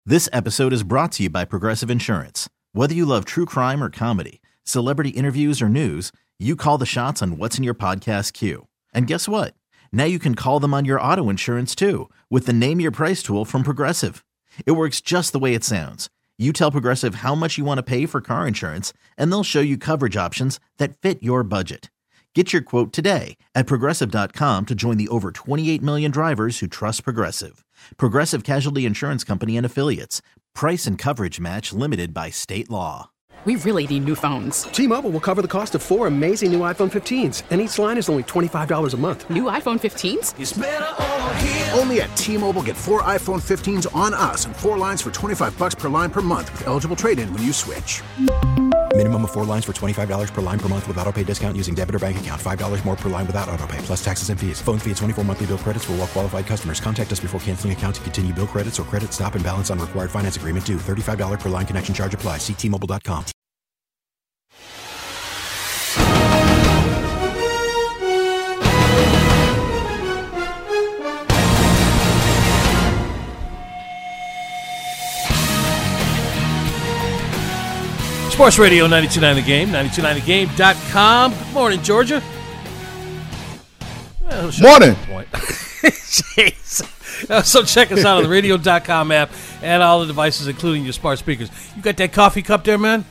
This episode is brought to you by Progressive Insurance. Whether you love true crime or comedy, celebrity interviews or news, you call the shots on what's in your podcast queue. And guess what? Now you can call them on your auto insurance too with the Name Your Price tool from Progressive. It works just the way it sounds. You tell Progressive how much you want to pay for car insurance, and they'll show you coverage options that fit your budget. Get your quote today at Progressive.com to join the over 28 million drivers who trust Progressive. Progressive Casualty Insurance Company and Affiliates. Price and coverage match limited by state law. We really need new phones. T-Mobile will cover the cost of 4 amazing new iPhone 15s, and each line is only $25 a month. New iPhone 15s? It's better over here. Only at T-Mobile, get 4 iPhone 15s on us and 4 lines for $25 per line per month with eligible trade-in when you switch. Minimum of 4 lines for $25 per line per month with autopay discount using debit or bank account. $5 more per line without autopay, plus taxes and fees. Phone fee at 24 monthly bill credits for well-qualified customers. Contact us before canceling account to continue bill credits or credit stop and balance on required finance agreement due. $35 per line connection charge applies. See T-Mobile.com. Sports Radio 92.9 The Game, 92.9thegame.com. Good morning, Georgia. Well, morning. Jeez. So check us out on the radio.com app and all the devices, including your smart speakers. You got that coffee cup there, man?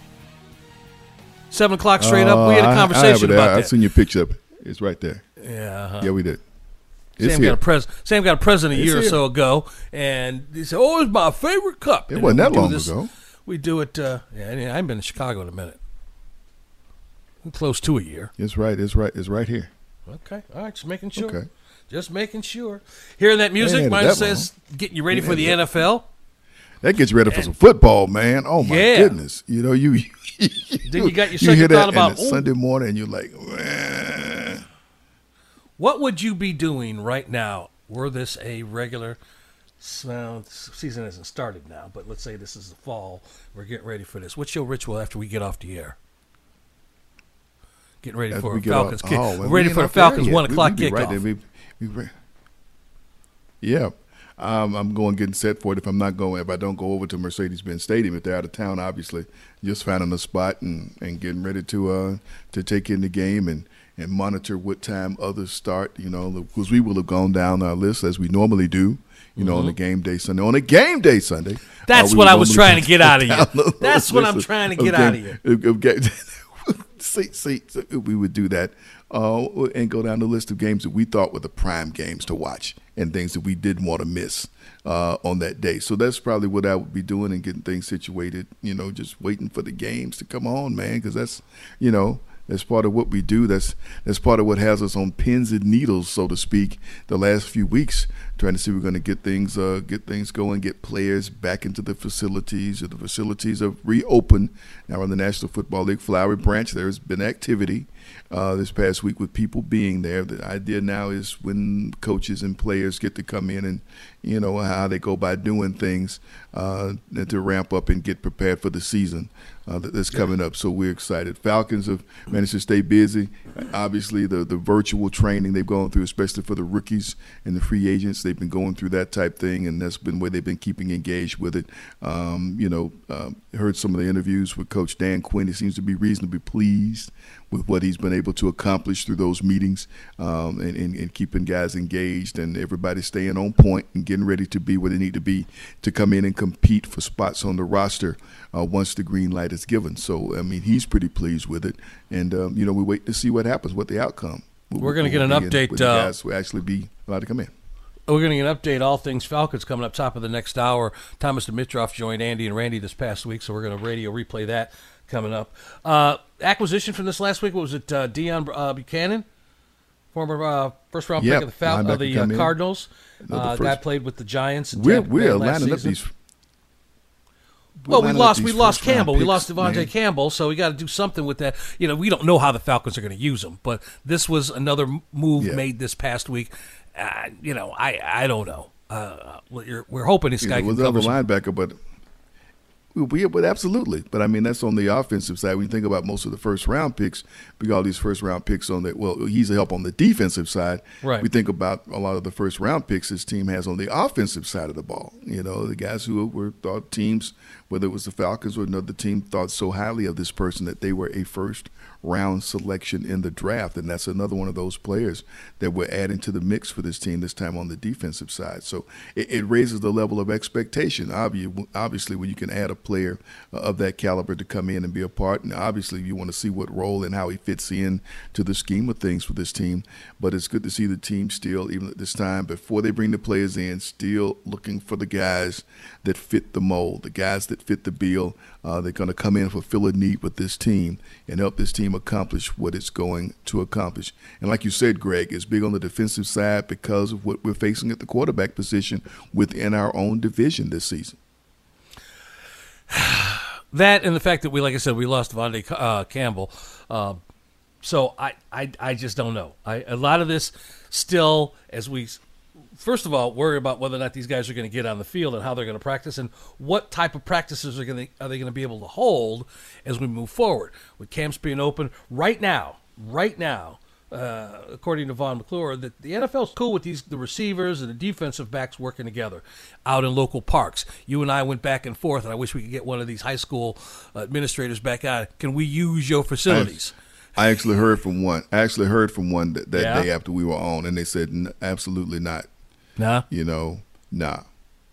7 o'clock straight up. We had a conversation about that. I've seen your picture. It's right there. Yeah. Uh-huh. Yeah, we did. Sam got a present a year or so ago, and he said, "Oh, it's my favorite cup." It wasn't that long ago. We do it. I haven't been to Chicago in a minute. I'm close to a year. It's right. It's right here. Okay. All right. Just making sure. Okay. Just making sure. Hearing that music, mine says getting you ready for the NFL. That gets you ready for some football, man. Oh, my goodness. You know, you then you got your second thought about Sunday morning, and you're like, man. What would you be doing right now were this a regular season hasn't started now, but let's say this is the fall. We're getting ready for this. What's your ritual after we get off the air? Getting ready for a Falcons kick. We're ready for the Falcons 1 o'clock kickoff. Yeah. I'm going getting set for it. If I don't go over to Mercedes-Benz Stadium, if they're out of town, obviously, just finding a spot and getting ready to take in the game and monitor what time others start, because we will have gone down our list as we normally do, on the game day Sunday. On a game day Sunday. That's what I was trying to get out of you. That's what I'm trying to get out of you. See, we would do that and go down the list of games that we thought were the prime games to watch and things that we didn't want to miss on that day. So that's probably what I would be doing and getting things situated, just waiting for the games to come on, man, because that's, that's part of what we do. That's part of what has us on pins and needles, so to speak, the last few weeks, trying to see if we're going to get things going, get players back into the facilities. The facilities have reopened now in the National Football League Flowery Branch. There's been activity this past week with people being there. The idea now is when coaches and players get to come in and, how they go by doing things to ramp up and get prepared for the season that's coming up. So we're excited. Falcons have managed to stay busy. Obviously, the virtual training they've gone through, especially for the rookies and the free agents, they've been going through that type thing, and that's been where they've been keeping engaged with it. Heard some of the interviews with Coach Dan Quinn. He seems to be reasonably pleased with what he's been able to accomplish through those meetings and keeping guys engaged and everybody staying on point and getting ready to be where they need to be to come in and compete for spots on the roster once the green light is given. So, he's pretty pleased with it. And, we wait to see what happens, what the outcome. We're going to get an update. The guys will actually be allowed to come in. We're going to get an update, all things Falcons, coming up top of the next hour. Thomas Dimitroff joined Andy and Randy this past week, so we're going to radio replay that coming up. Acquisition from this last week, what was it, Deion Buchanan? Former first-round pick of the Cardinals. Guy played with the Giants. We're lining up these. Well, we lost Campbell. We lost Devontae Campbell, so we got to do something with that. We don't know how the Falcons are going to use him, but this was another move made this past week. I don't know. We're hoping this guy can cover linebacker, but But absolutely. But I mean, that's on the offensive side. When you think about most of the first round picks, we got all these first round picks on that. Well, he's a help on the defensive side. Right. We think about a lot of the first round picks his team has on the offensive side of the ball. The guys who were thought teams, whether it was the Falcons or another team, thought so highly of this person that they were a first round selection in the draft. And that's another one of those players that we're adding to the mix for this team this time on the defensive side. So it raises the level of expectation. Obviously, when you can add a player of that caliber to come in and be a part, and obviously you want to see what role and how he fits in to the scheme of things for this team. But it's good to see the team still, even at this time, before they bring the players in, still looking for the guys that fit the mold, the guys that fit the bill. They're going to come in, fulfill a need with this team and help this team accomplish what it's going to accomplish. And like you said, Greg, it's big on the defensive side because of what we're facing at the quarterback position within our own division this season. That and the fact that we lost Devontae Campbell. So I just don't know. A lot of this still, as we first of all worry about whether or not these guys are going to get on the field and how they're going to practice and what type of practices are they going to be able to hold as we move forward. With camps being open right now, according to Vaughn McClure, that the NFL's cool with the receivers and the defensive backs working together out in local parks. You and I went back and forth, and I wish we could get one of these high school administrators back out. Can we use your facilities? I actually heard from one. That day after we were on, and they said absolutely not. Nah. Nah.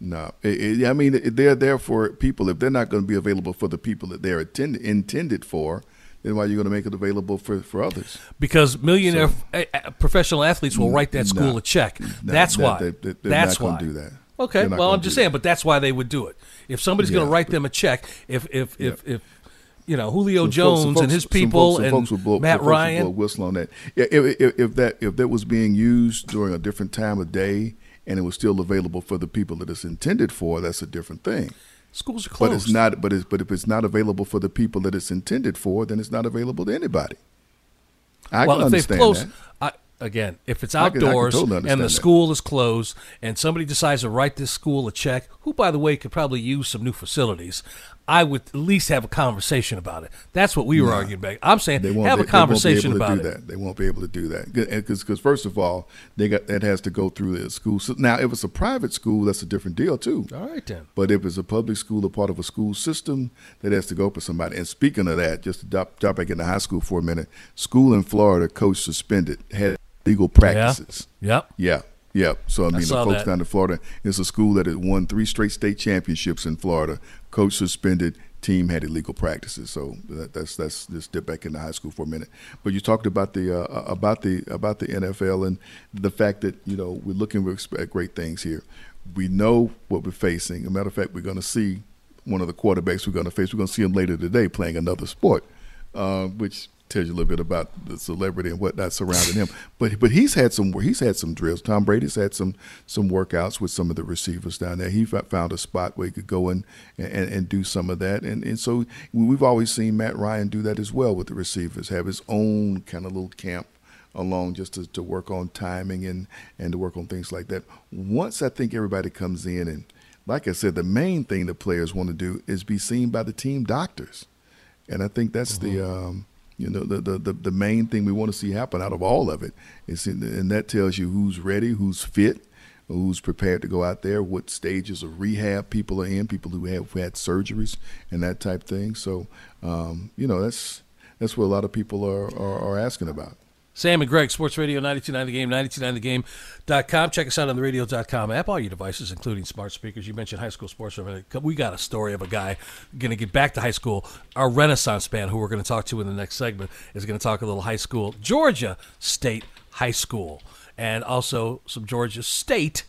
I mean, they're there for people. If they're not going to be available for the people that they're intended for, then why are you going to make it available for others? Because millionaire professional athletes will write that school a check. That's why. They're that's not why. Going to do that. Okay, well, I'm just saying, but that's why they would do it. If somebody's going to write them a check, if Julio Jones and his people and Matt Ryan will whistle on that. If that was being used during a different time of day and it was still available for the people that it's intended for, that's a different thing. Schools are closed. But it's not. But if it's not available for the people that it's intended for, then it's not available to anybody. I can understand that. Again, if it's outdoors and the school is closed and somebody decides to write this school a check, who, by the way, could probably use some new facilities, I would at least have a conversation about it. That's what we were arguing back. I'm saying have a conversation about it. They won't be able to do that because first of all, that has to go through the school. Now, if it's a private school, that's a different deal too. All right then. But if it's a public school, a part of a school system, that has to go for somebody. And speaking of that, just to drop back into high school for a minute, school in Florida, coach suspended, had legal practices. Yeah. So, I mean, the folks down in Florida, it's a school that had won 3 straight state championships in Florida. Coach suspended, team had illegal practices. So that's just dip back into high school for a minute. But you talked about the NFL and the fact that, we're looking at great things here. We know what we're facing. As a matter of fact, we're going to see one of the quarterbacks we're going to face. We're going to see him later today playing another sport, which tells you a little bit about the celebrity and whatnot surrounding him. But he's had some drills. Tom Brady's had some workouts with some of the receivers down there. He found a spot where he could go in and do some of that. And so we've always seen Matt Ryan do that as well with the receivers, have his own kind of little camp along just to work on timing and to work on things like that. Once I think everybody comes in, and like I said, the main thing the players want to do is be seen by the team doctors. And I think that's the main thing we want to see happen out of all of it. And that tells you who's ready, who's fit, who's prepared to go out there, what stages of rehab people are in, people who have had surgeries and that type thing. So, that's what a lot of people are asking about. Sam and Greg, Sports Radio 92.9 The Game, 92.9thegame.com. Check us out on the radio.com app, all your devices, including smart speakers. You mentioned high school sports. We got a story of a guy going to get back to high school. Our Renaissance man, who we're going to talk to in the next segment, is going to talk a little high school, Georgia State High School, and also some Georgia State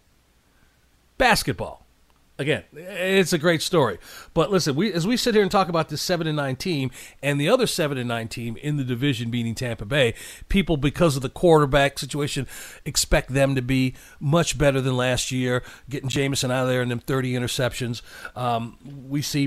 basketball. Again, it's a great story. But listen, as we sit here and talk about this 7-9 team and the other 7-9 team in the division beating Tampa Bay, people, because of the quarterback situation, expect them to be much better than last year, getting Jameson out of there and them 30 interceptions. We see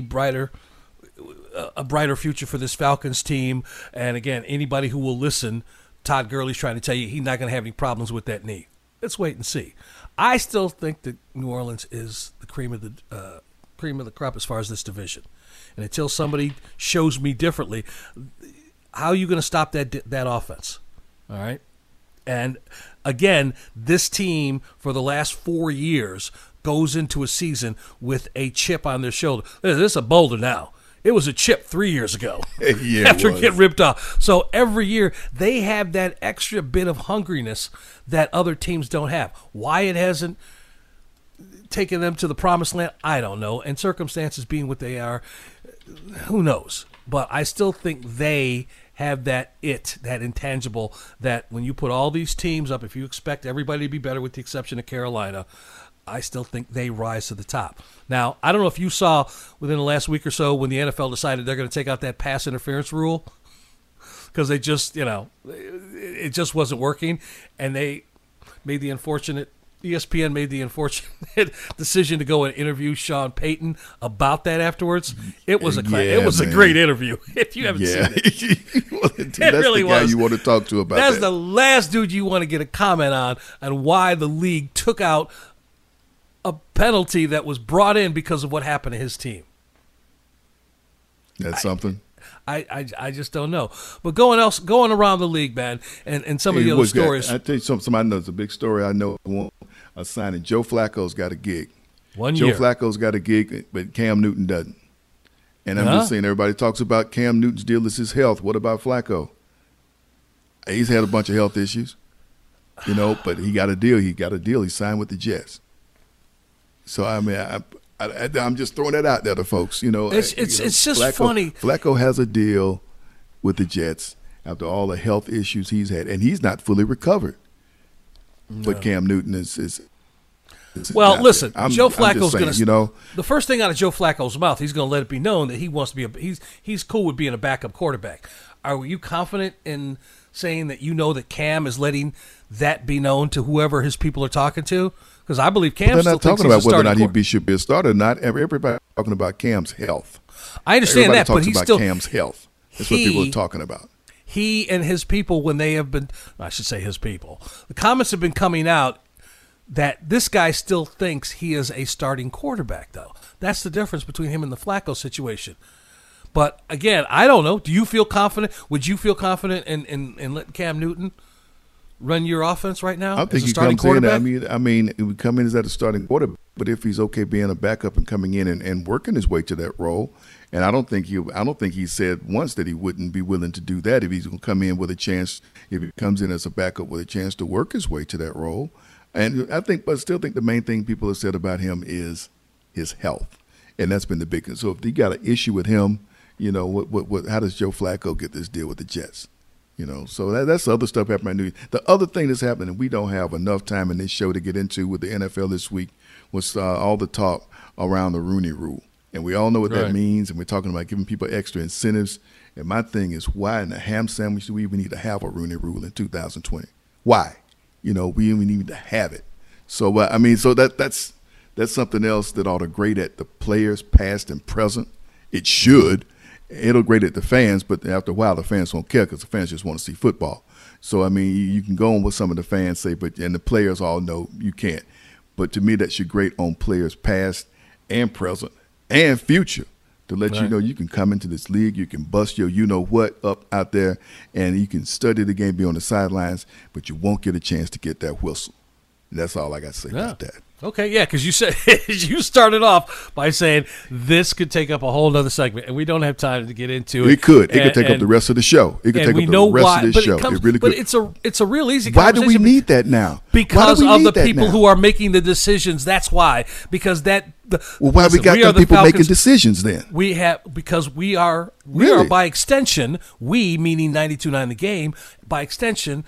a brighter future for this Falcons team. And again, anybody who will listen, Todd Gurley's trying to tell you he's not going to have any problems with that knee. Let's wait and see. I still think that New Orleans is the cream of the cream of the crop as far as this division. And until somebody shows me differently, how are you going to stop that offense? All right? And, again, this team for the last 4 years goes into a season with a chip on their shoulder. This is a boulder now. It was a chip 3 years ago after getting ripped off. So every year they have that extra bit of hungriness that other teams don't have. Why it hasn't taken them to the promised land, I don't know. And circumstances being what they are, who knows? But I still think they have that intangible that when you put all these teams up, if you expect everybody to be better with the exception of Carolina, I still think they rise to the top. Now, I don't know if you saw within the last week or so when the NFL decided they're going to take out that pass interference rule because they just, it just wasn't working, and they made the unfortunate ESPN made the unfortunate decision to go and interview Sean Payton about that afterwards. It was a great interview. If you haven't seen it, that's really the guy you want to talk to about That's that. the last dude you want to get a comment on why the league took out a penalty that was brought in because of what happened to his team. That's something. I just don't know. But going around the league, man, and some of the other stories. I tell you something I know. It's a big story. I know. A signing. Joe Flacco's got a gig. 1 year. Joe Flacco's got a gig, but Cam Newton doesn't. And I'm just saying, everybody talks about Cam Newton's deal is his health. What about Flacco? He's had a bunch of health issues, but he got a deal. He signed with the Jets. So I mean, I'm just throwing that out there to folks. It's just funny. Flacco has a deal with the Jets after all the health issues he's had, and he's not fully recovered. No. But Cam Newton is well, listen, Joe Flacco's going to, the first thing out of Joe Flacco's mouth, he's going to let it be known that he wants to be he's cool with being a backup quarterback. Are you confident in saying that that Cam is letting that be known to whoever his people are talking to? Because I believe Cam still thinks he's a starting They're not talking about whether or not he should be a starter or not. Everybody's talking about Cam's health. I understand that, but he's still Cam's health. That's what people are talking about. He and his people, when they have been, I should say his people, the comments have been coming out that this guy still thinks he is a starting quarterback, though. That's the difference between him and the Flacco situation. But, again, I don't know. Do you feel confident? Would you feel confident in letting Cam Newton run your offense right now? I think he comes in. I mean, he would come in as a starting quarterback, but if he's okay being a backup and coming in and working his way to that role, and I don't think he said once that he wouldn't be willing to do that if he's going to come in with a chance. If he comes in as a backup with a chance to work his way to that role, and I still think the main thing people have said about him is his health, and that's been the big. So if you got an issue with him, how does Joe Flacco get this deal with the Jets? So that's the other stuff happening. The other thing that's happening, and we don't have enough time in this show to get into with the NFL this week, was all the talk around the Rooney Rule. And we all know what that means, and we're talking about giving people extra incentives. And my thing is, why in the ham sandwich do we even need to have a Rooney Rule in 2020? Why? We even need to have it. So, so that's something else that ought to grate at the players, past and present. It should. It'll grate at the fans, but after a while, the fans won't care because the fans just want to see football. So, you can go on what some of the fans say, and the players all know you can't. But to me, that should grate on players past and present and future to let you know you can come into this league, you can bust your you-know-what up out there, and you can study the game, be on the sidelines, but you won't get a chance to get that whistle. And that's all I got to say about that. Okay, yeah, because you said you started off by saying this could take up a whole other segment, and we don't have time to get into it. It could. It could take up the rest of the show. It could take up the rest of the show. It really could. But it's a real easy conversation. Why do we need that now? Because of the people who are making the decisions. That's why. Because why we got the people making decisions then? We are by extension, we meaning 92.9 The Game, by extension,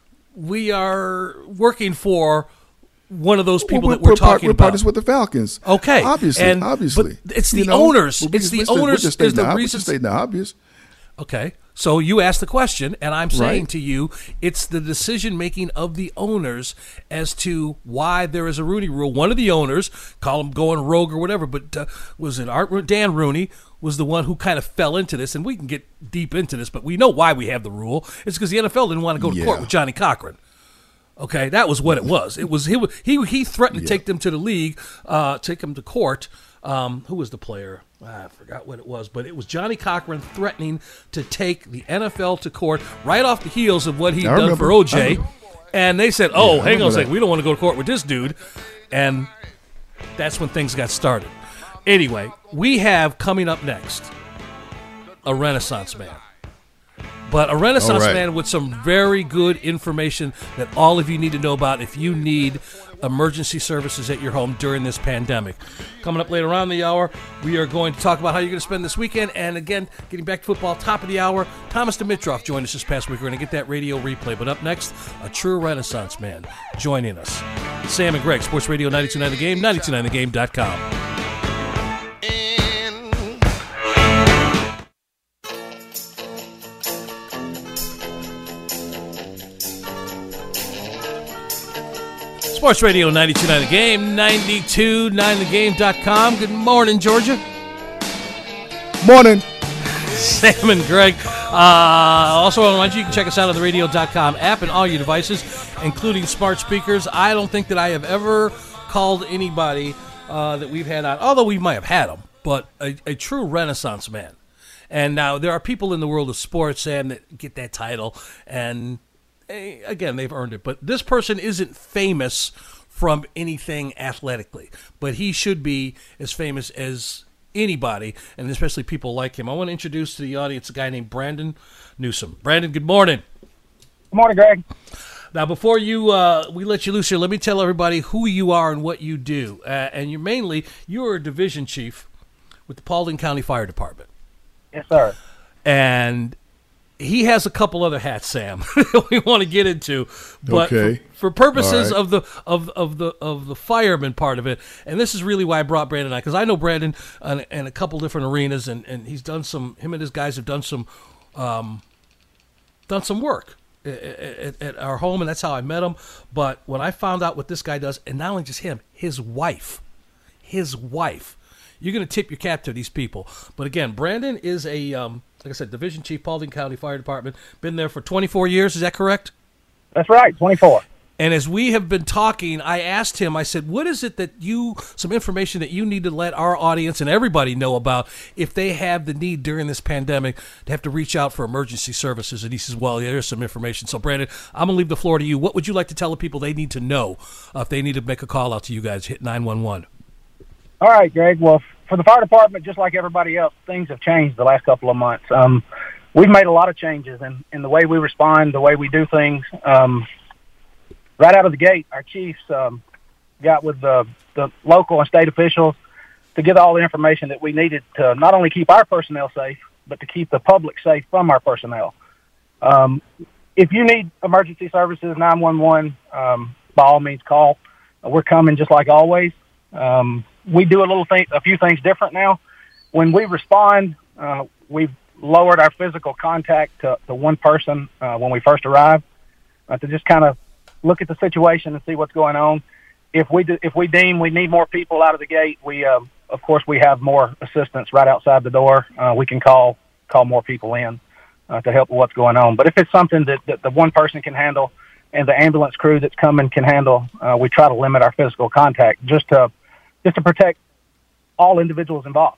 we are working for one of those people that we're talking about. We're partners with the Falcons. Okay. Obviously. But it's the owners. It's the owners is the reason. We're just stating the obvious. Okay. So you asked the question, and I'm saying to you, it's the decision-making of the owners as to why there is a Rooney Rule. One of the owners, call him going rogue or whatever, but Dan Rooney was the one who kind of fell into this, and we can get deep into this, but we know why we have the rule. It's because the NFL didn't want to go to court with Johnny Cochran. Okay, that was what it was. It was he threatened to take them to the league, take them to court Who was the player? I forgot what it was, but it was Johnny Cochran threatening to take the NFL to court right off the heels of what he'd done for OJ. And they said, hang on a second, we don't want to go to court with this dude. And that's when things got started. Anyway, we have coming up next a Renaissance man. But a Renaissance man with some very good information that all of you need to know about if you need emergency services at your home during this pandemic. Coming up later on in the hour, we are going to talk about how you're going to spend this weekend. And again, getting back to football, top of the hour, Thomas Dimitroff joined us this past week. We're going to get that radio replay. But up next, a true Renaissance man joining us. Sam and Greg, Sports Radio 92.9 The Game, 92.9thegame.com. Sports Radio 92.9 The Game, 92.9thegame.com. Good morning, Georgia. Morning. Sam and Greg. Also, I want to remind you can check us out on the radio.com app and all your devices, including smart speakers. I don't think that I have ever called anybody that we've had on, although we might have had them, but a true Renaissance man. And now there are people in the world of sports, Sam, that get that title, and again, they've earned it. But this person isn't famous from anything athletically, but he should be as famous as anybody, and especially people like him. I want to introduce to the audience a guy named Brandon Newsom. Brandon, good morning. Good morning, Greg. Now, before we let you loose here, let me tell everybody who you are and what you do. And you're a division chief with the Paulding County Fire Department. Yes, sir. And he has a couple other hats, Sam, we want to get into, but for purposes of the fireman part of it, and this is really why I brought Brandon on, because I know Brandon in a couple different arenas, and he's done him and his guys have done some work at our home, and that's how I met him. But when I found out what this guy does, and not only just him, his wife, you're going to tip your cap to these people. But again, Brandon is like I said, Division Chief, Paulding County Fire Department. Been there for 24 years. Is that correct? That's right, 24. And as we have been talking, I asked him, I said, what is it that some information that you need to let our audience and everybody know about if they have the need during this pandemic to have to reach out for emergency services? And he says, well, yeah, there's some information. So, Brandon, I'm going to leave the floor to you. What would you like to tell the people they need to know if they need to make a call out to you guys? Hit 911. All right, Greg. Well, for the fire department, just like everybody else, things have changed the last couple of months. We've made a lot of changes in the way we respond, the way we do things. Right out of the gate, our chiefs got with the local and state officials to get all the information that we needed to not only keep our personnel safe, but to keep the public safe from our personnel. If you need emergency services, 911, by all means call. We're coming just like always. We do a few things different now. When we respond, we've lowered our physical contact to one person when we first arrive to just kind of look at the situation and see what's going on. If we deem we need more people out of the gate, we of course we have more assistance right outside the door. We can call more people in to help with what's going on. But if it's something that the one person can handle and the ambulance crew that's coming can handle, we try to limit our physical contact just to protect all individuals involved.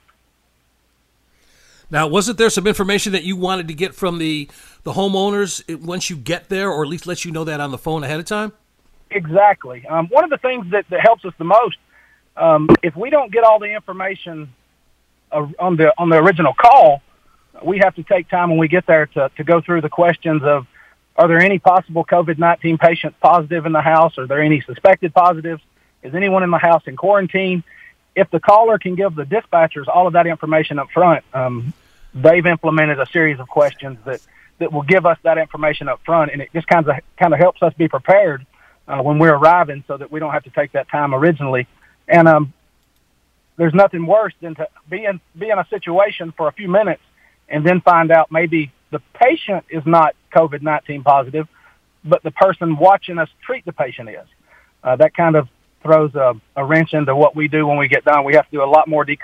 Now, wasn't there some information that you wanted to get from the homeowners once you get there, or at least let you know that on the phone ahead of time? Exactly. One of the things that helps us the most, if we don't get all the information on the original call, we have to take time when we get there to go through the questions of, are there any possible COVID-19 patients positive in the house? Are there any suspected positives? Is anyone in the house in quarantine? If the caller can give the dispatchers all of that information up front, they've implemented a series of questions that will give us that information up front, and it just kind of helps us be prepared when we're arriving so that we don't have to take that time originally. And there's nothing worse than to be in a situation for a few minutes and then find out maybe the patient is not COVID-19 positive, but the person watching us treat the patient is. That kind of throws a wrench into what we do when we get done. We have to do a lot more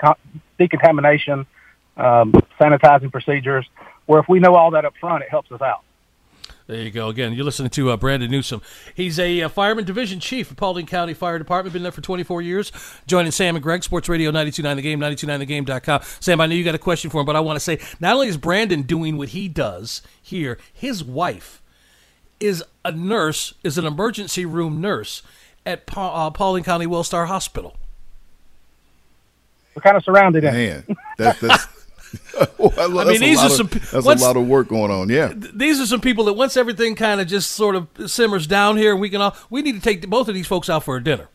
decontamination, sanitizing procedures, where if we know all that up front, it helps us out. There you go. Again, you're listening to Brandon Newsom. He's a fireman division chief of Paulding County Fire Department. Been there for 24 years. Joining Sam and Greg, Sports Radio 92.9 The Game, 92.9thegame.com. Sam, I know you got a question for him, but I want to say, not only is Brandon doing what he does here, his wife is a nurse, is an emergency room nurse at Paulding County Wellstar Hospital. We're kind of surrounded in. Man, that's I mean, these are a lot of work going on. Yeah, these are some people that once everything kind of just sort of simmers down here, we need to take both of these folks out for a dinner,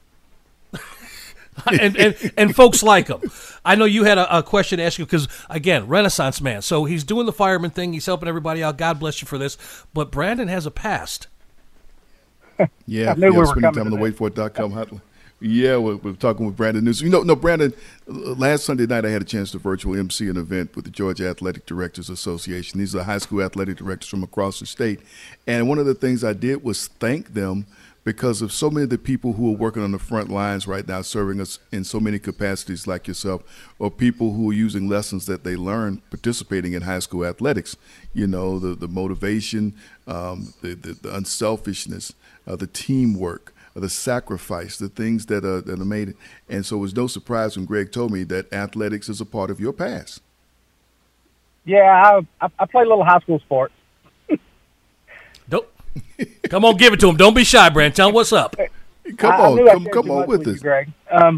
and folks like them. I know you had a question to ask you because again, Renaissance man. So he's doing the fireman thing. He's helping everybody out. God bless you for this. But Brandon has a past. Yeah, I knew we were spending coming time on the to that. waitfor.com hotline. Yeah, we're talking with Brandon Newsom. Brandon, last Sunday night I had a chance to virtual MC an event with the Georgia Athletic Directors Association. These are high school athletic directors from across the state. And one of the things I did was thank them because of so many of the people who are working on the front lines right now, serving us in so many capacities like yourself, or people who are using lessons that they learned participating in high school athletics. The motivation, the unselfishness, the teamwork, the sacrifice, the things that are made. And so it was no surprise when Greg told me that athletics is a part of your past. Yeah, I play a little high school sports. Don't come on, give it to him. Don't be shy, Brandon. Tell him what's up. Come on with us, Greg.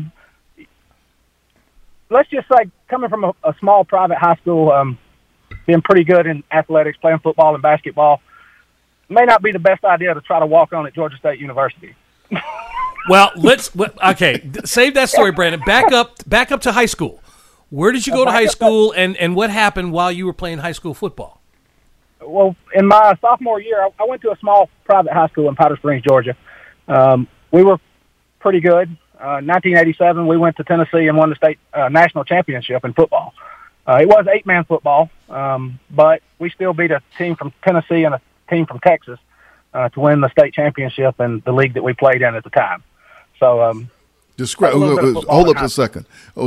Let's just say, coming from a small private high school, being pretty good in athletics, playing football and basketball, may not be the best idea to try to walk on at Georgia State University. Well, save that story, Brandon. Back up to high school. Where did you go to high school, and what happened while you were playing high school football? Well, in my sophomore year, I went to a small private high school in Powder Springs, Georgia. We were pretty good. 1987, we went to Tennessee and won the state national championship in football. It was 8-man football, but we still beat a team from Tennessee and a team from Texas to win the state championship in the league that we played in at the time. So, describe. Hold up a second.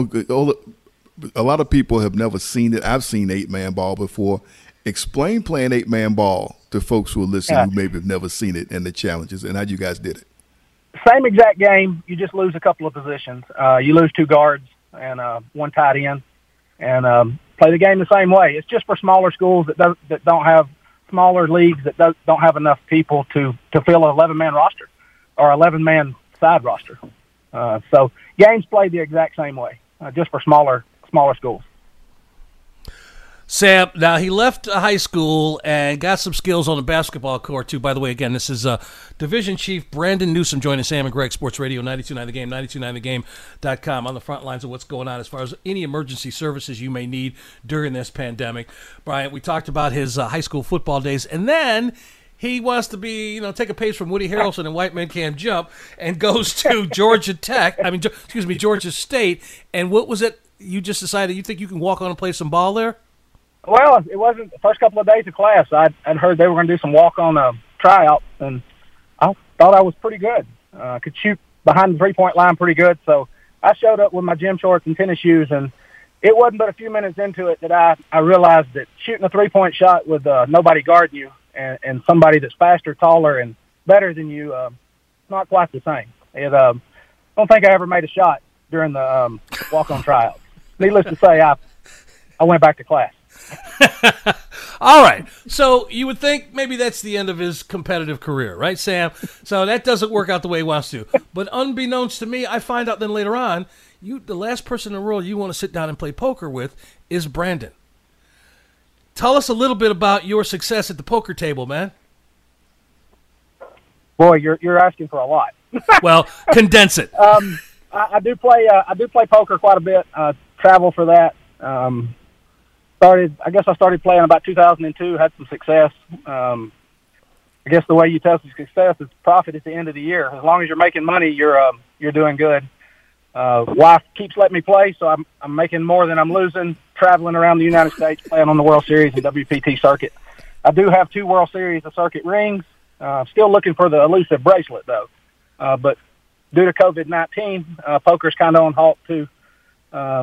A lot of people have never seen it. I've seen 8-man ball before. Explain playing 8-man ball to folks who are listening who maybe have never seen it and the challenges and how you guys did it. Same exact game. You just lose a couple of positions. You lose 2 guards and 1 tight end, and play the game the same way. It's just for smaller schools that don't have smaller leagues that don't have enough people to fill an 11-man roster or 11-man side roster. So games played the exact same way, just for smaller schools. Sam, now he left high school and got some skills on the basketball court, too. By the way, again, this is Division Chief Brandon Newsom joining Sam and Greg, Sports Radio 92.9 The Game, 92.9thegame.com, on the front lines of what's going on as far as any emergency services you may need during this pandemic. Brian, we talked about his high school football days, and then he wants to take a page from Woody Harrelson and White Men Can't Jump and goes to Georgia State. And what was it? You just decided you think you can walk on and play some ball there? Well, it wasn't the first couple of days of class. I'd heard they were going to do some walk-on tryouts, and I thought I was pretty good. Could shoot behind the three-point line pretty good, so I showed up with my gym shorts and tennis shoes, and it wasn't but a few minutes into it that I realized that shooting a three-point shot with nobody guarding you and somebody that's faster, taller, and better than you, it's not quite the same. I don't think I ever made a shot during the walk-on tryouts. Needless to say, I went back to class. All right. So you would think maybe that's the end of his competitive career, right, Sam? So that doesn't work out the way he wants to. But unbeknownst to me, I find out then later on, the last person in the world you want to sit down and play poker with is Brandon. Tell us a little bit about your success at the poker table, man. Boy, you're asking for a lot. Well, condense it. I do play poker quite a bit. Travel for that. I started playing about 2002, had some success. I guess the way you test success is profit at the end of the year. As long as you're making money, you're doing good. Wife keeps letting me play, so I'm making more than I'm losing, traveling around the United States, playing on the World Series and WPT circuit. I do have 2 World Series of circuit rings. Still looking for the elusive bracelet, though. But due to COVID-19, poker's kind of on halt, too.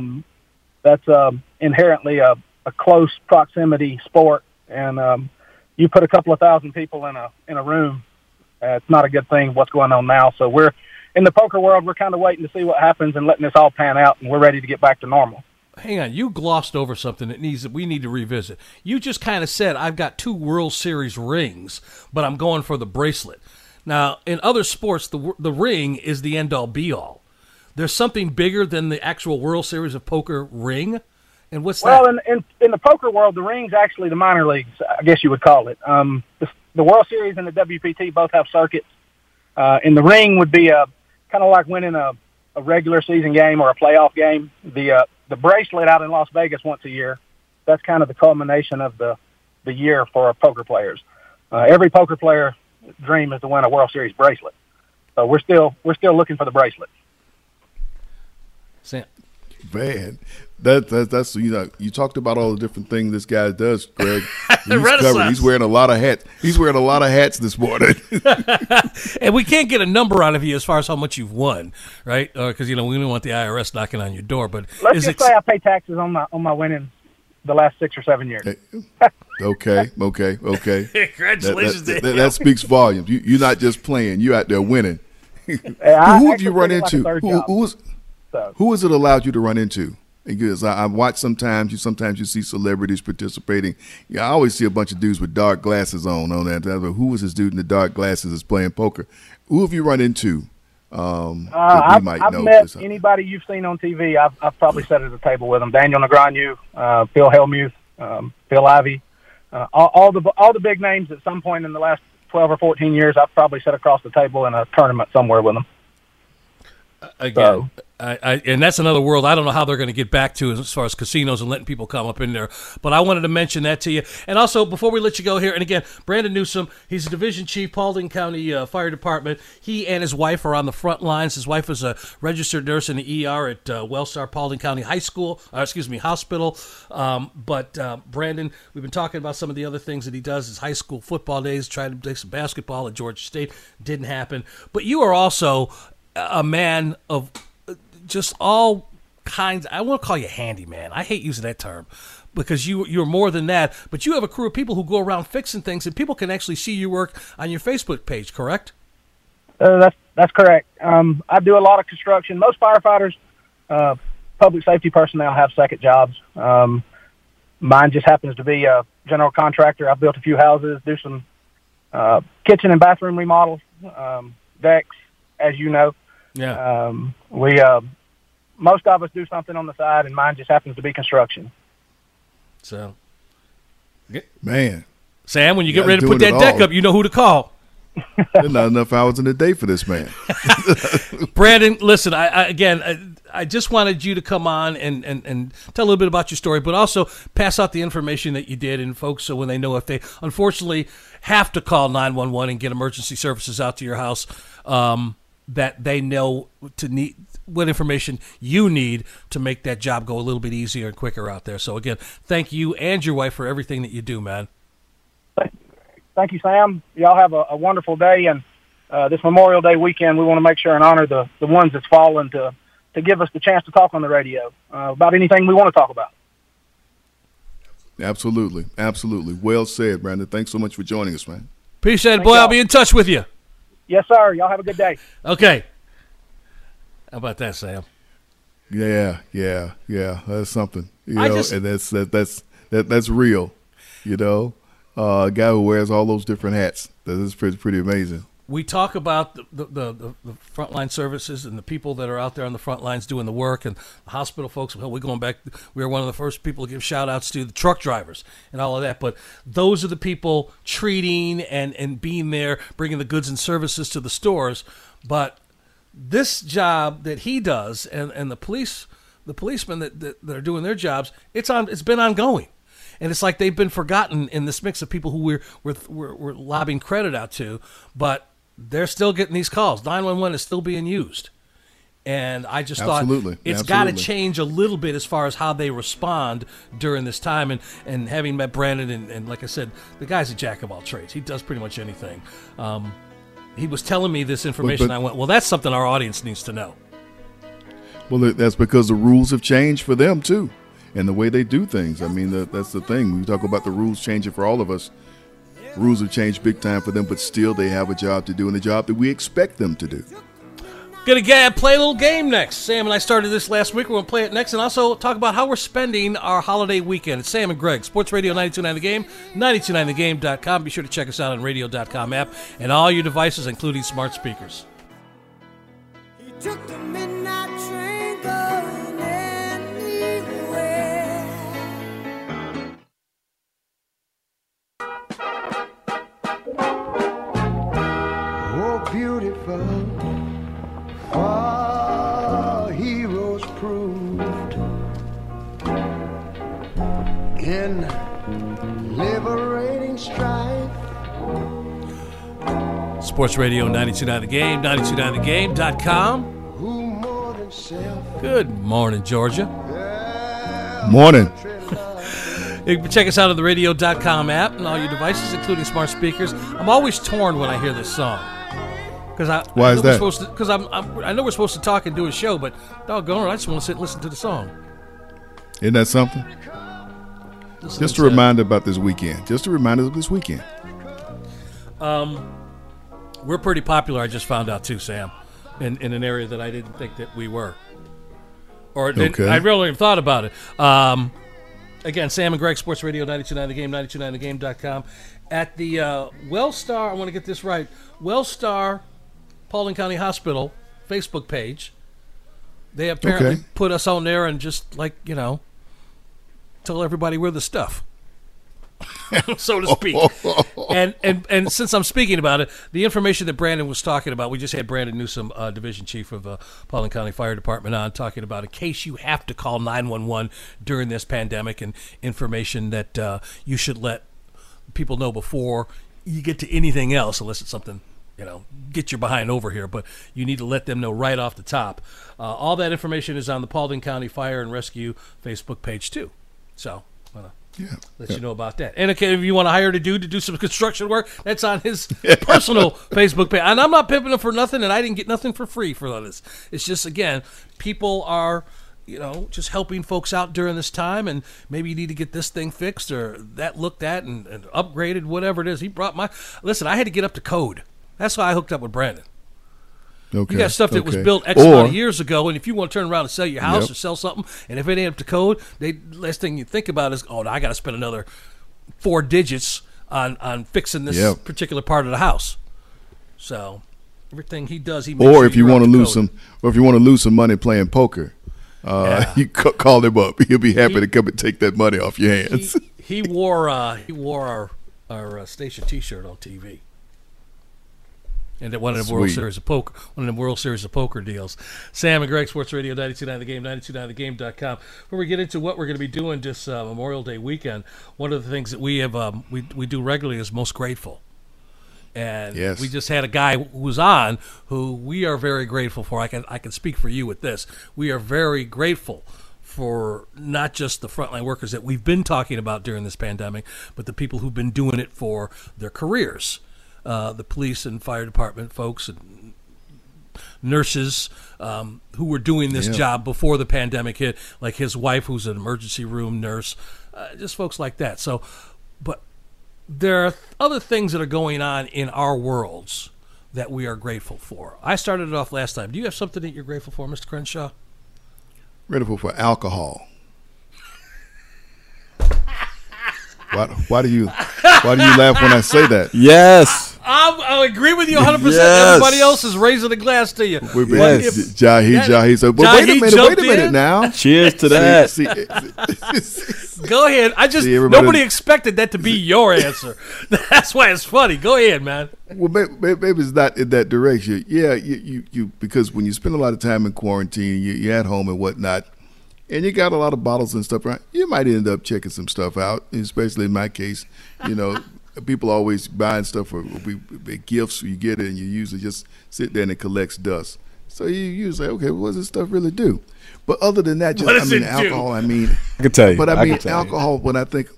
That's inherently a close proximity sport, and you put a couple of thousand people in a room, it's not a good thing what's going on now. So we're in the poker world. We're kind of waiting to see what happens and letting this all pan out, and we're ready to get back to normal. Hang on, you glossed over something that we need to revisit. You just kind of said, I've got 2 World Series rings, but I'm going for the bracelet. Now, in other sports, the ring is the end-all, be-all. There's something bigger than the actual World Series of Poker ring? And what's that? Well, in the poker world, the ring's actually the minor leagues, I guess you would call it. The World Series and the WPT both have circuits. And the ring would be kind of like winning a regular season game or a playoff game. The bracelet out in Las Vegas once a year, that's kind of the culmination of the year for poker players. Every poker player dream is to win a World Series bracelet. So we're still looking for the bracelet. Sam. Man, that's you talked about all the different things this guy does, Greg. He's wearing a lot of hats. He's wearing a lot of hats this morning. And we can't get a number out of you as far as how much you've won, right? Because we don't want the IRS knocking on your door. But let's just say I pay taxes on my winnings the last 6 or 7 years. Okay. Congratulations! That speaks volumes. You're not just playing. You're out there winning. Who have you run into? Who has it allowed you to run into? Because I watch sometimes you see celebrities participating. I always see a bunch of dudes with dark glasses on that. Who was this dude in the dark glasses that's playing poker? Who have you run into? I've met anybody you've seen on TV. I've probably sat at a table with them. Daniel Negreanu, Phil Hellmuth, Phil Ivey, all the big names at some point in the last 12 or 14 years. I've probably sat across the table in a tournament somewhere with them. Again, and that's another world I don't know how they're going to get back to as far as casinos and letting people come up in there. But I wanted to mention that to you. And also, before we let you go here, and again, Brandon Newsome, he's a division chief, Paulding County Fire Department. He and his wife are on the front lines. His wife is a registered nurse in the ER at Wellstar Paulding County Hospital. But Brandon, we've been talking about some of the other things that he does. His high school football days, tried to play some basketball at Georgia State. Didn't happen. But you are also a man of just all kinds. I won't call you handyman. I hate using that term because you're more than that. But you have a crew of people who go around fixing things, and people can actually see your work on your Facebook page, correct? That's correct. I do a lot of construction. Most firefighters, public safety personnel have second jobs. Mine just happens to be a general contractor. I've built a few houses, do some kitchen and bathroom remodels, decks, as you know. Yeah. Most of us do something on the side, and mine just happens to be construction. So, man, Sam, when you get ready to put that deck up, you know who to call. There's not enough hours in the day for this man. Brandon, listen, I just wanted you to come on and tell a little bit about your story, but also pass out the information that you did, and folks, so when they know if they unfortunately have to call 911 and get emergency services out to your house, that they know what information you need to make that job go a little bit easier and quicker out there. So again, thank you and your wife for everything that you do, man. Thank you, Sam. Y'all have a wonderful day, and this Memorial Day weekend, we want to make sure and honor the ones that's fallen to give us the chance to talk on the radio about anything we want to talk about. Absolutely. Well said, Brandon. Thanks so much for joining us, man. Appreciate it, boy. I'll be in touch with you. Yes, sir. Y'all have a good day. Okay. How about that, Sam? Yeah. That's something. And that's real. A guy who wears all those different hats. That is pretty amazing. We talk about the frontline services and the people that are out there on the front lines doing the work, and the hospital folks. Well, we were one of the first people to give shout-outs to the truck drivers and all of that. But those are the people treating and being there, bringing the goods and services to the stores. But this job that he does and the policemen that are doing their jobs, it's been ongoing. And it's like they've been forgotten in this mix of people who we're lobbing credit out to, but they're still getting these calls. 911 is still being used. And I just thought it's got to change a little bit as far as how they respond during this time. And having met Brandon, and like I said, the guy's a jack of all trades. He does pretty much anything. He was telling me this information. I went, well, that's something our audience needs to know. Well, that's because the rules have changed for them, too. And the way they do things. I mean, that's the thing. We talk about the rules changing for all of us. Rules have changed big time for them, but still they have a job to do and a job that we expect them to do. Gonna play a little game next. Sam and I started this last week. We're going to play it next and also talk about how we're spending our holiday weekend. It's Sam and Greg, Sports Radio 92.9 The Game, 92.9thegame.com. Be sure to check us out on radio.com app and all your devices, including smart speakers. He took the midnight train going anywhere. Oh, beautiful. Our heroes proved in liberating strife. Sports Radio 92.9 The Game, 92.9thegame.com. Who more than self? Good morning, Georgia. Morning. You can check us out on the radio.com app and all your devices, including smart speakers. I'm always torn when I hear this song. Why is that? Because I know we're supposed to talk and do a show, but doggone it, I just want to sit and listen to the song. Isn't that something? Just a reminder about this weekend. Just a reminder of this weekend. We're pretty popular, I just found out too, Sam, in an area that I didn't think that we were. Okay. I really even thought about it. Again, Sam and Greg, Sports Radio 92.9 The Game, 92.9thegame.com. At the Wellstar, I want to get this right, Wellstar Paulding County Hospital Facebook page. They apparently put us on there and just tell everybody we're the stuff, so to speak. and since I'm speaking about it, the information that Brandon was talking about, we just had Brandon Newsom, Division Chief of Paulding County Fire Department, on talking about in case you have to call 911 during this pandemic, and information that you should let people know before you get to anything else, unless it's something, get your behind over here, but you need to let them know right off the top. All that information is on the Paulding County Fire and Rescue Facebook page too. So let you know about that. And okay, if you want to hire a dude to do some construction work, that's on his personal Facebook page. And I'm not pimping him for nothing, and I didn't get nothing for free for all this. It's just, again, people are just helping folks out during this time, and maybe you need to get this thing fixed or that looked at and upgraded, whatever it is. He brought listen, I had to get up to code. That's why I hooked up with Brandon. Okay. You got stuff that was built X amount of years ago, and if you want to turn around and sell your house or sell something, and if it ain't up to code, last thing you think about is, I got to spend another 4 digits on fixing this particular part of the house. So everything he does, he makes or sure if you want to lose some money playing poker, you call him up. He'll be happy to come and take that money off your hands. He wore our station T-shirt on TV. And at one of the World Series of Poker deals. Sam and Greg, Sports Radio 92.9 The Game, 92.9thegame.com. Before we get into what we're going to be doing this Memorial Day weekend, one of the things that we have we do regularly is Most Grateful. And we just had a guy who was on who we are very grateful for. I can speak for you with this. We are very grateful for not just the frontline workers that we've been talking about during this pandemic, but the people who've been doing it for their careers. The police and fire department folks and nurses who were doing this job before the pandemic hit, like his wife, who's an emergency room nurse, just folks like that. So, but there are other things that are going on in our worlds that we are grateful for. I started it off last time. Do you have something that you're grateful for, Mr. Crenshaw? Grateful for alcohol. Why do you laugh when I say that? Yes. I agree with you 100%. Yes. Everybody else is raising a glass to you. Jahi. So, but wait a minute now. Cheers to that. Go ahead. Nobody expected that to be your answer. That's why it's funny. Go ahead, man. Well, maybe it's not in that direction. Yeah, you because when you spend a lot of time in quarantine, you're at home and whatnot, and you got a lot of bottles and stuff around, you might end up checking some stuff out, especially in my case. People always buying stuff for gifts. You get it, and you usually just sit there and it collects dust. So you say, okay, what does this stuff really do? But other than that, alcohol. I can tell you. But alcohol. When I think,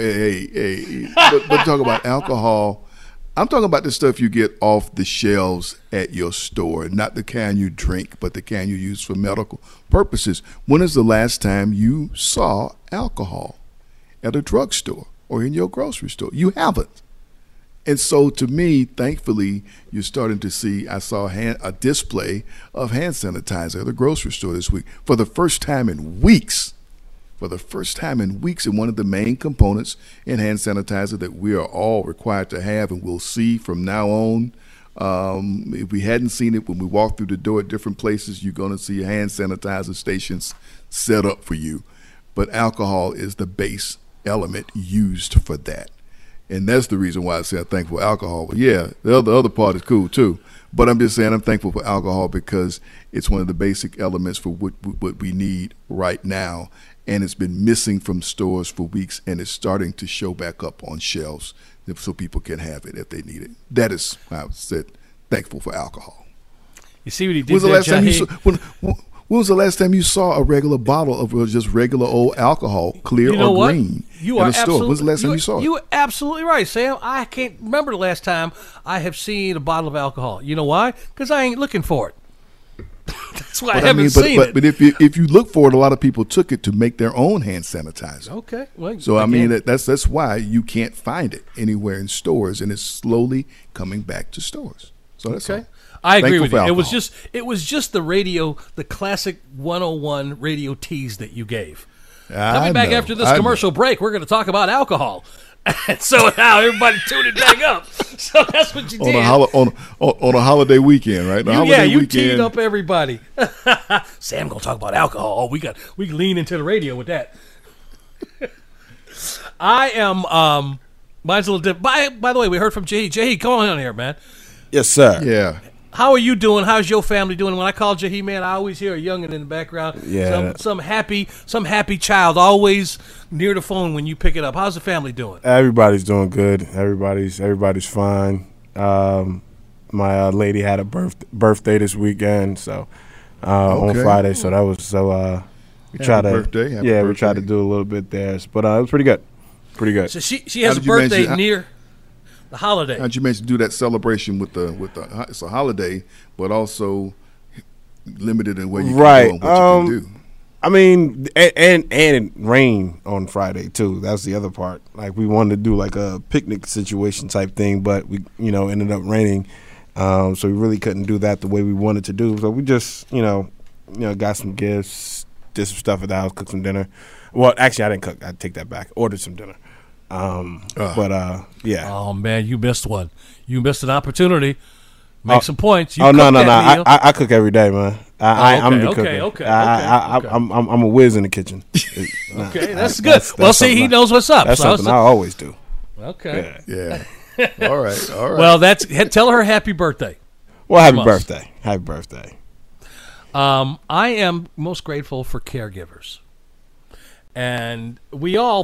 but talk about alcohol. I'm talking about the stuff you get off the shelves at your store, not the can you drink, but the can you use for medical purposes. When is the last time you saw alcohol at a drugstore or in your grocery store? You haven't. And so, to me, thankfully, you're starting to see. I saw a display of hand sanitizer at the grocery store this week for the first time in weeks. For the first time in weeks, and one of the main components in hand sanitizer that we are all required to have, and we'll see from now on. If we hadn't seen it when we walk through the door at different places, you're going to see hand sanitizer stations set up for you. But alcohol is the base element used for that. And that's the reason why I say I'm thankful for alcohol. But yeah, the other part is cool too. But I'm just saying I'm thankful for alcohol because it's one of the basic elements for what we need right now. And it's been missing from stores for weeks, and it's starting to show back up on shelves so people can have it if they need it. That is why I said thankful for alcohol. You see what he did there, Jahi? When was the last time you saw a regular bottle of just regular old alcohol, clear or green, in a store? When was the last time you saw it? You are absolutely right, Sam. I can't remember the last time I have seen a bottle of alcohol. You know why? Because I ain't looking for it. That's why I haven't seen it. But if you look for it, a lot of people took it to make their own hand sanitizer. Okay. Well, so I mean that's why you can't find it anywhere in stores, and it's slowly coming back to stores. So that's okay. all. I agree with you. It was just the radio, the classic 101 radio tease that you gave. Coming back after this commercial break, we're going to talk about alcohol. And so now everybody tuned it back up. So that's what you did on a holiday weekend, right? You teed up everybody. Sam gonna talk about alcohol. Oh, we can lean into the radio with that. I am. Mine's a little different. By the way, we heard from Jahi. Jahi, come on here, man. Yes, sir. Yeah. How are you doing? How's your family doing? When I call Jahi, man, I always hear a youngin' in the background. Yeah. Some happy child always near the phone when you pick it up. How's the family doing? Everybody's doing good. Everybody's fine. My lady had a birthday this weekend, so on Friday. So that was we tried to do a little bit there, but it was pretty good. Pretty good. So she has a birthday near the holiday. How'd you mention do that celebration with the it's a holiday, but also limited in where you can go and what you can do. I mean, and it rained on Friday too. That's the other part. Like we wanted to do like a picnic situation type thing, but we ended up raining, so we really couldn't do that the way we wanted to do. So we just got some gifts, did some stuff at the house, cooked some dinner. Well, actually, I didn't cook. I take that back. Ordered some dinner. Yeah. Oh man, you missed one. You missed an opportunity. Make some points. No. I cook every day, man. I'm the cooker. Okay. I'm a whiz in the kitchen. Okay, that's good. Well, see, he knows what's up. That's something I always do. Okay. Yeah. All right. Well, tell her happy birthday. Well, happy birthday. Happy birthday. I am most grateful for caregivers. And we all,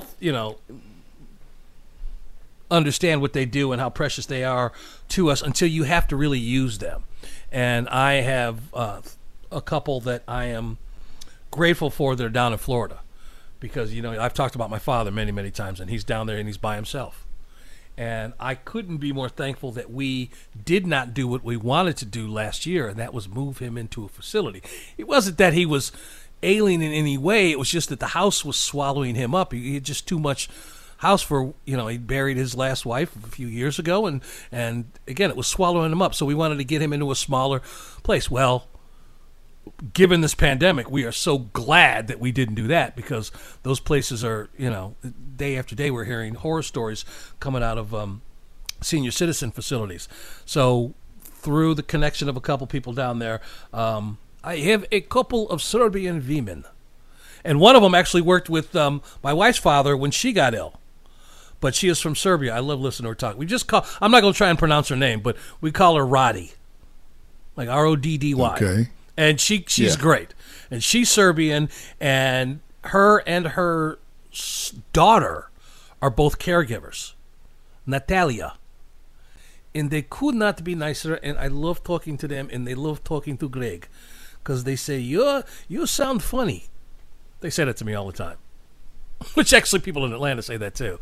understand what they do and how precious they are to us until you have to really use them. And I have a couple that I am grateful for that are down in Florida because, I've talked about my father many, many times, and he's down there and he's by himself. And I couldn't be more thankful that we did not do what we wanted to do last year, and that was move him into a facility. It wasn't that he was alien in any way. It was just that the house was swallowing him up. He had just too much house for, he buried his last wife a few years ago, and again, it was swallowing him up. So we wanted to get him into a smaller place. Well, given this pandemic, we are so glad that we didn't do that because those places are, day after day we're hearing horror stories coming out of senior citizen facilities. So through the connection of a couple people down there, I have a couple of Serbian women. And one of them actually worked with my wife's father when she got ill. But she is from Serbia. I love listening to her talk. I'm not going to try and pronounce her name, but we call her Roddy. Like Roddy. Okay. And she's great. And she's Serbian, and her daughter are both caregivers. Natalia. And they could not be nicer, and I love talking to them, and they love talking to Greg. Because they say, you sound funny. They say that to me all the time. which actually people in Atlanta say that too.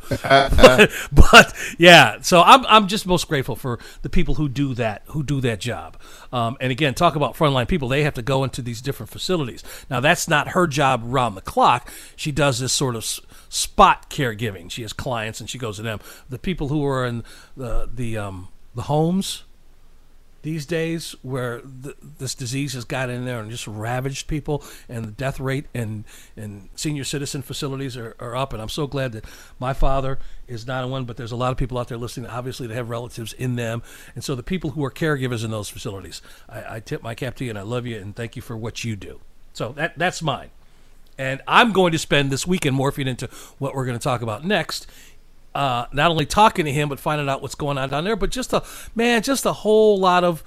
but yeah, so I'm just most grateful for the people who do that job. And again, talk about frontline people. They have to go into these different facilities. Now, that's not her job around the clock. She does this sort of spot caregiving. She has clients and she goes to them. The people who are in the homes these days where this disease has got in there and just ravaged people, and the death rate in senior citizen facilities are up. And I'm so glad that my father is not in one, but there's a lot of people out there listening, obviously, that have relatives in them. And so the people who are caregivers in those facilities, I tip my cap to you, and I love you, and thank you for what you do. So that's mine. And I'm going to spend this weekend morphing into what we're going to talk about next. Not only talking to him, but finding out what's going on down there. But just a whole lot of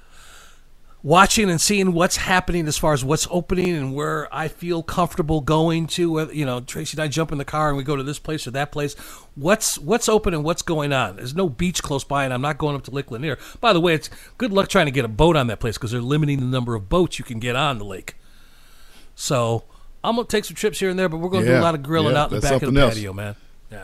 watching and seeing what's happening as far as what's opening and where I feel comfortable going to. You know, Tracy and I jump in the car and we go to this place or that place. What's open and what's going on? There's no beach close by, and I'm not going up to Lake Lanier. By the way, it's good luck trying to get a boat on that place because they're limiting the number of boats you can get on the lake. So I'm going to take some trips here and there, but we're going to do a lot of grilling out in the back of the patio, man. Yeah.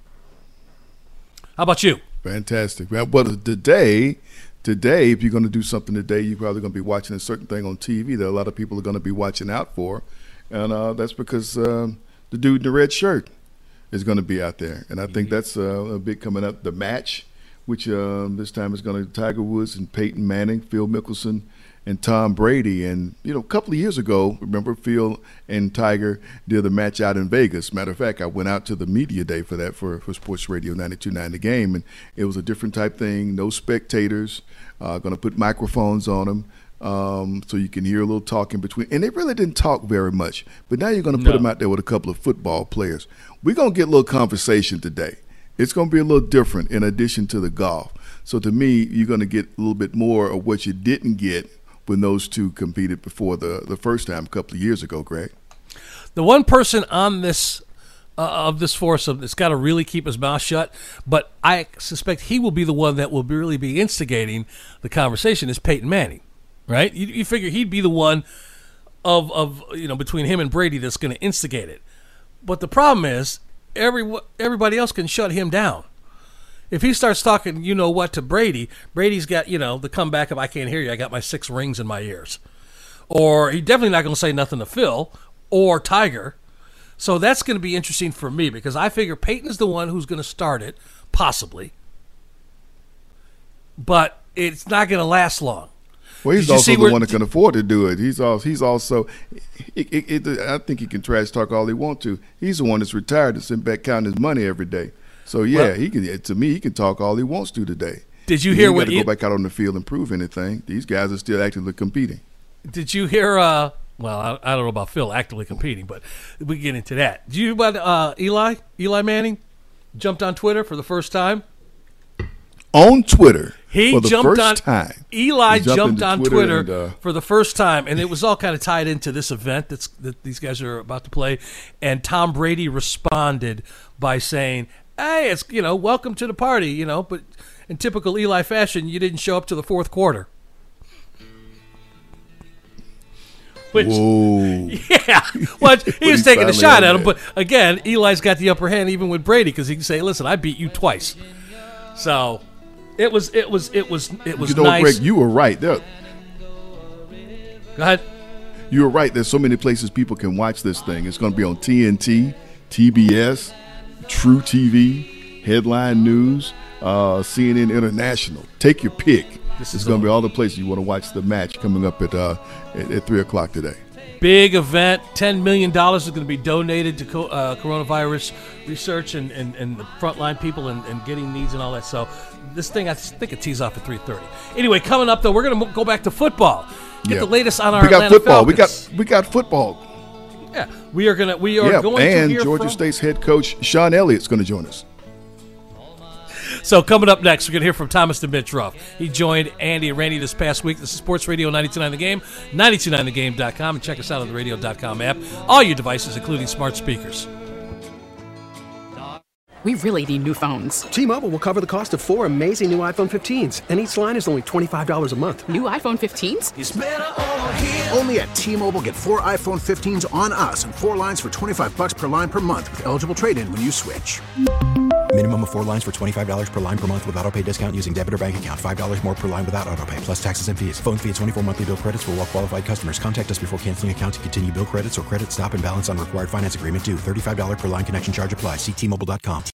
How about you? Fantastic. Well, today, if you're going to do something today, you're probably going to be watching a certain thing on TV that a lot of people are going to be watching out for. And that's because the dude in the red shirt is going to be out there. And I think that's a big coming up. The match, which this time is going to be Tiger Woods and Peyton Manning, Phil Mickelson, and Tom Brady. And, you know, a couple of years ago, remember Phil and Tiger did the match out in Vegas. Matter of fact, I went out to the media day for that for Sports Radio 92.9 The Game, and it was a different type thing, no spectators, going to put microphones on them so you can hear a little talk in between. And they really didn't talk very much, but now you're going to put them out there with a couple of football players. We're going to get a little conversation today. It's going to be a little different in addition to the golf. So to me, you're going to get a little bit more of what you didn't get when those two competed before the first time a couple of years ago, Greg. The one person on this of this foursome that's got to really keep his mouth shut, but I suspect he will be the one that will really be instigating the conversation is Peyton Manning, right? You figure he'd be the one of between him and Brady that's going to instigate it. But the problem is everybody else can shut him down. If he starts talking, to Brady, Brady's got, the comeback of I can't hear you, I got my 6 rings in my ears. Or he's definitely not going to say nothing to Phil or Tiger. So that's going to be interesting for me because I figure Peyton's the one who's going to start it, possibly. But it's not going to last long. Well, he's also the one that can afford to do it. He's also I think he can trash talk all he wants to. He's the one that's retired and sitting back counting his money every day. So, yeah, he can. To me, he can talk all he wants to today. Did you hear what he got to go back out on the field and prove anything. These guys are still actively competing. Did you hear I don't know about Phil actively competing, but we get into that. Did you hear about Eli Manning jumped on Twitter for the first time? On Twitter Eli jumped on Twitter and, for the first time, and it was all kind of tied into this event that these guys are about to play. And Tom Brady responded by saying, hey, it's, welcome to the party, but in typical Eli fashion, you didn't show up to the fourth quarter. Which, whoa. Yeah. Well, he was taking a shot at him, but again, Eli's got the upper hand even with Brady because he can say, listen, I beat you twice. So it was nice. Greg, you were right. Go ahead. You were right. There's so many places people can watch this thing. It's going to be on TNT, TBS, True TV, Headline News, CNN International. Take your pick. It's going to be all the places you want to watch the match coming up at 3 o'clock today. Big event. $10 million is going to be donated to coronavirus research and the frontline people and getting needs and all that. So this thing, I think it tees off at 3:30. Anyway, coming up, though, we're going to go back to football. Get the latest on our Atlanta Falcons. We got football. Yeah, we are going to and hear Georgia State's head coach Sean Elliott's going to join us. So coming up next, we're going to hear from Thomas Dimitroff. He joined Andy and Randy this past week. This is Sports Radio 92.9 The Game, 929thegame.com, and check us out on the radio.com app. All your devices, including smart speakers. We really need new phones. T-Mobile will cover the cost of 4 amazing new iPhone 15s, and each line is only $25 a month. New iPhone 15s? It's better over here. Only at T-Mobile, get 4 iPhone 15s on us and 4 lines for $25 per line per month with eligible trade-in when you switch. Minimum of 4 lines for $25 per line per month with autopay discount using debit or bank account. $5 more per line without autopay, plus taxes and fees. Phone fee at 24 monthly bill credits for well-qualified customers. Contact us before canceling account to continue bill credits or credit stop and balance on required finance agreement due. $35 per line connection charge applies. See T-Mobile.com.